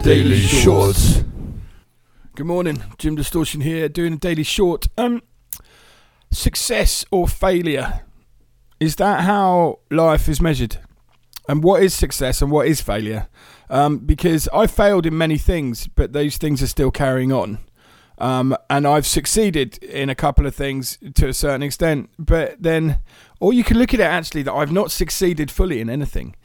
Daily Shorts. Good morning, Jim Distortion here, doing a daily short. Success or failure, is that how life is measured? And what is success and what is failure? Because I failed in many things, but those things are still carrying on. And I've succeeded in a couple of things to a certain extent, but then, or you can look at it actually that I've not succeeded fully in anything.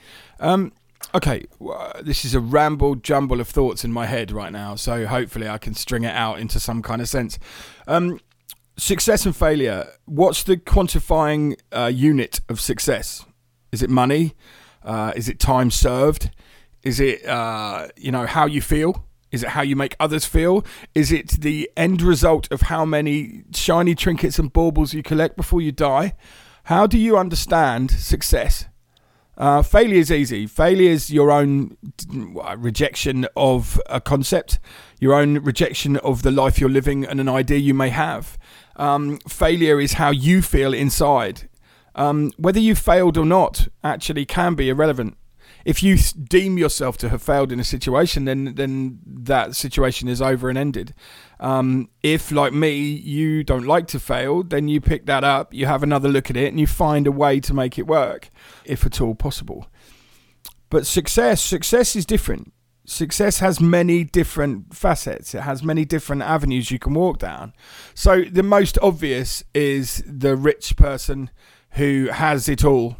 Okay, this is a rambled jumble of thoughts in my head right now, so hopefully I can string it out into some kind of sense. Success and failure, what's the quantifying unit of success? Is it money? Is it time served? Is it, how you feel? Is it how you make others feel? Is it the end result of how many shiny trinkets and baubles you collect before you die? How do you understand success? Failure is easy. Failure is your own rejection of a concept, your own rejection of the life you're living and an idea you may have. Failure is how you feel inside. Whether you failed or not actually can be irrelevant. If you deem yourself to have failed in a situation, then that situation is over and ended. If, like me, you don't like to fail, then you pick that up, you have another look at it, and you find a way to make it work, if at all possible. But success is different. Success has many different facets. It has many different avenues you can walk down. So the most obvious is the rich person who has it all,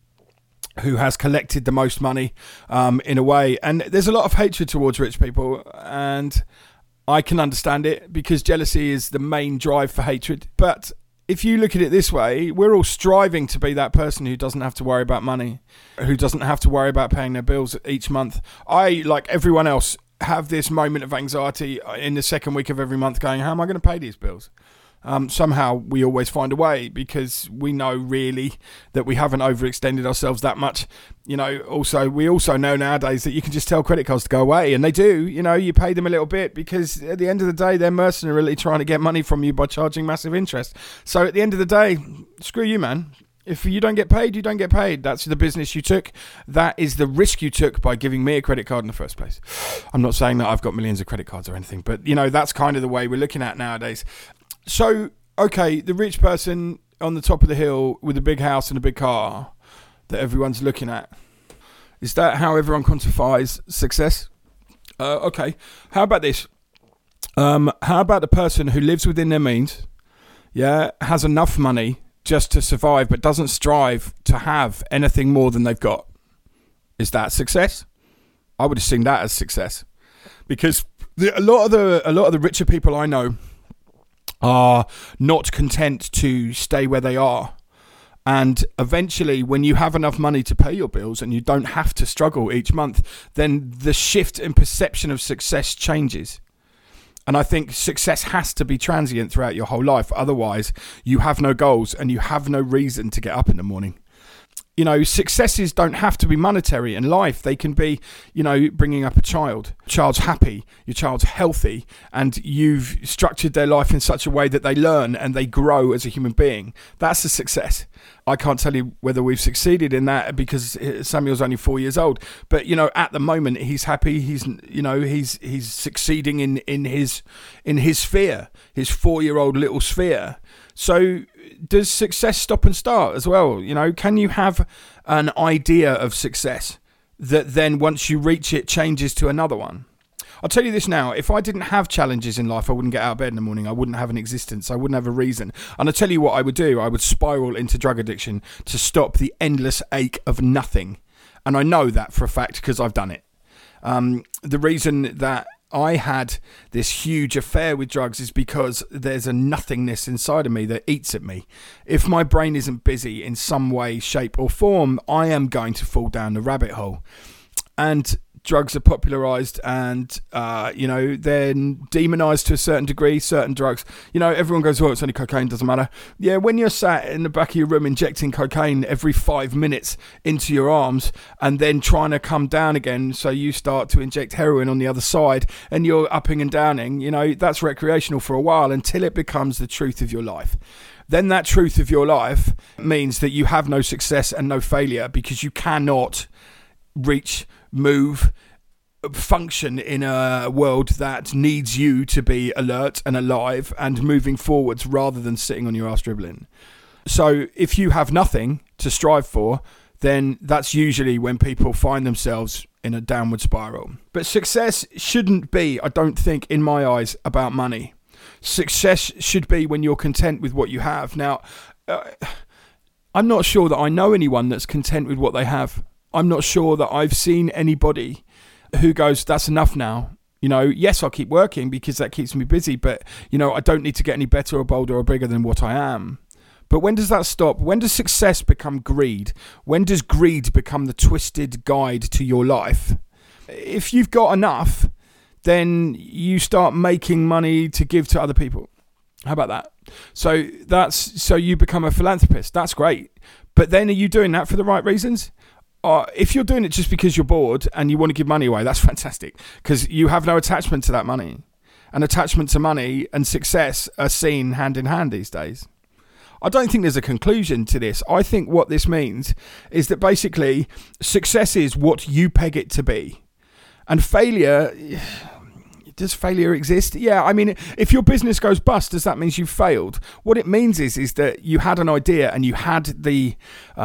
who has collected the most money, in a way. And there's a lot of hatred towards rich people, and I can understand it because jealousy is the main drive for hatred. But if you look at it this way, we're all striving to be that person who doesn't have to worry about money, who doesn't have to worry about paying their bills each month. I, like everyone else, have this moment of anxiety in the second week of every month going, how am I going to pay these bills? Somehow we always find a way because we know really that we haven't overextended ourselves that much. We also know nowadays that you can just tell credit cards to go away, and they do. You pay them a little bit because at the end of the day, they're mercenarily trying to get money from you by charging massive interest. So at the end of the day, screw you, man. If you don't get paid, you don't get paid. That's the business you took. That is the risk you took by giving me a credit card in the first place. I'm not saying that I've got millions of credit cards or anything, but that's kind of the way we're looking at nowadays. So, okay, the rich person on the top of the hill with a big house and a big car that everyone's looking at. Is that how everyone quantifies success? Okay, how about this? How about the person who lives within their means, has enough money just to survive but doesn't strive to have anything more than they've got? Is that success? I would assume that as success. Because a lot of the richer people I know are not content to stay where they are. And eventually, when you have enough money to pay your bills and you don't have to struggle each month, then the shift in perception of success changes. And I think success has to be transient throughout your whole life. Otherwise, you have no goals and you have no reason to get up in the morning. Successes don't have to be monetary in life. They can be, bringing up a child. Your child's happy, your child's healthy, and you've structured their life in such a way that they learn and they grow as a human being. That's a success. I can't tell you whether we've succeeded in that because Samuel's only 4 years old. But, at the moment, he's happy. He's succeeding in his sphere, his 4-year-old little sphere. So does success stop and start as well? Can you have an idea of success that then once you reach it changes to another one? I'll tell you this now, if I didn't have challenges in life, I wouldn't get out of bed in the morning. I wouldn't have an existence. I wouldn't have a reason. And I'll tell you what I would do. I would spiral into drug addiction to stop the endless ache of nothing. And I know that for a fact because I've done it. The reason that I had this huge affair with drugs is because there's a nothingness inside of me that eats at me. If my brain isn't busy in some way, shape or form, I am going to fall down the rabbit hole. And drugs are popularized and, they're demonized to a certain degree, certain drugs. Everyone goes, it's only cocaine, doesn't matter. Yeah, when you're sat in the back of your room injecting cocaine every 5 minutes into your arms and then trying to come down again, so you start to inject heroin on the other side and you're upping and downing, that's recreational for a while until it becomes the truth of your life. Then that truth of your life means that you have no success and no failure because you cannot reach, move, function in a world that needs you to be alert and alive and moving forwards rather than sitting on your ass dribbling. So if you have nothing to strive for, then that's usually when people find themselves in a downward spiral. But success shouldn't be, I don't think, in my eyes, about money. Success should be when you're content with what you have. Now, I'm not sure that I know anyone that's content with what they have. I'm not sure that I've seen anybody who goes, that's enough now. Yes, I'll keep working because that keeps me busy, but, I don't need to get any better or bolder or bigger than what I am. But when does that stop? When does success become greed? When does greed become the twisted guide to your life? If you've got enough, then you start making money to give to other people. How about that? So you become a philanthropist. That's great. But then are you doing that for the right reasons? If you're doing it just because you're bored and you want to give money away, that's fantastic because you have no attachment to that money. And attachment to money and success are seen hand in hand these days. I don't think there's a conclusion to this. I think what this means is that basically success is what you peg it to be. And failure, does failure exist? Yeah, I mean, if your business goes bust, does that mean you've failed? What it means is that you had an idea and you had the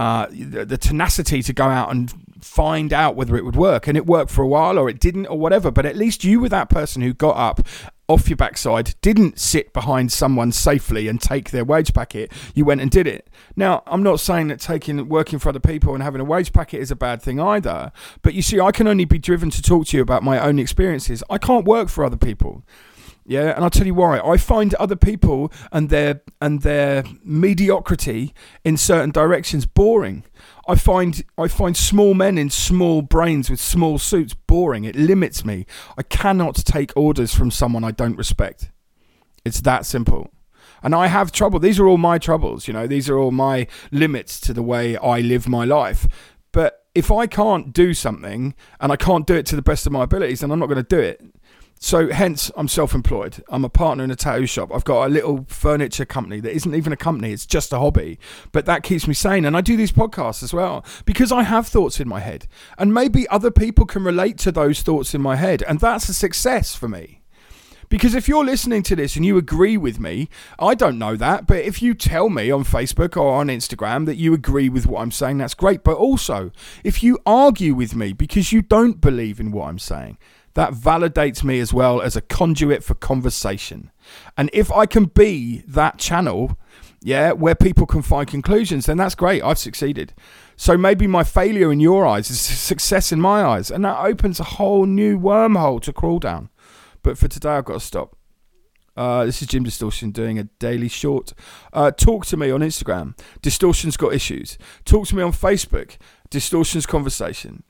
tenacity to go out and find out whether it would work, and it worked for a while or it didn't or whatever, but at least you were that person who got up off your backside, didn't sit behind someone safely and take their wage packet. You went and did it. Now, I'm not saying that working for other people and having a wage packet is a bad thing either, but you see, I can only be driven to talk to you about my own experiences. I can't work for other people. Yeah, and I'll tell you why. I find other people and their mediocrity in certain directions boring. I find small men in small brains with small suits boring. It limits me. I cannot take orders from someone I don't respect. It's that simple. And I have trouble. These are all my troubles, These are all my limits to the way I live my life. But if I can't do something and I can't do it to the best of my abilities, then I'm not going to do it. So hence, I'm self-employed. I'm a partner in a tattoo shop. I've got a little furniture company that isn't even a company. It's just a hobby. But that keeps me sane. And I do these podcasts as well because I have thoughts in my head. And maybe other people can relate to those thoughts in my head. And that's a success for me. Because if you're listening to this and you agree with me, I don't know that, but if you tell me on Facebook or on Instagram that you agree with what I'm saying, that's great. But also, if you argue with me because you don't believe in what I'm saying, that validates me as well as a conduit for conversation. And if I can be that channel, where people can find conclusions, then that's great. I've succeeded. So maybe my failure in your eyes is success in my eyes. And that opens a whole new wormhole to crawl down. But for today, I've got to stop. This is Jim Distortion doing a daily short. Talk to me on Instagram. Distortion's got issues. Talk to me on Facebook. Distortion's conversation.